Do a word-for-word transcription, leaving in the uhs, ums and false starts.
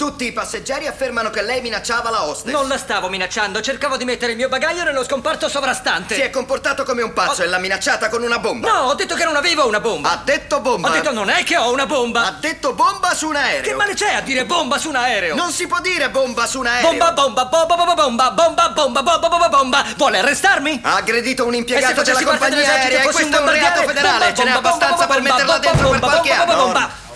Tutti i passeggeri affermano che lei minacciava la hostess. Non la stavo minacciando, cercavo di mettere il mio bagaglio nello scomparto sovrastante. Si è comportato come un pazzo Ho- e l'ha minacciata con una bomba. No, ho detto che non avevo una bomba. Ha detto bomba. Ho detto non è che ho una bomba. Ha detto bomba su un aereo. Che male c'è a dire bomba su un aereo? Non si può dire bomba su un aereo. Bomba, bomba, bomba, bomba, bomba, bomba, bomba, bomba, bomba, bomba. Vuole arrestarmi? Ha aggredito un E se impiegato della facessi parte compagnia dell'esercito aerea e fossi questo è un bombardiere? reato federale. Bomba, Ce n'è bomba, abbastanza bomba, per bomba, metterla bomba, dentro per bomba, qualche bomba, anno. bomba.